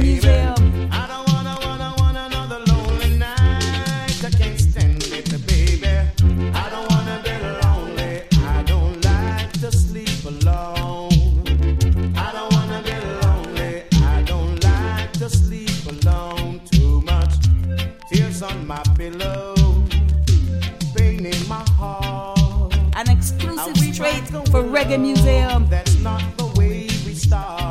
Museum. I don't wanna another lonely night. I can't stand it, baby. I don't wanna be lonely. I don't like to sleep alone. I don't wanna be lonely. I don't like to sleep alone. Too much tears on my pillow, pain in my heart. An exclusive straight for Reggae Museum. That's not the way we start.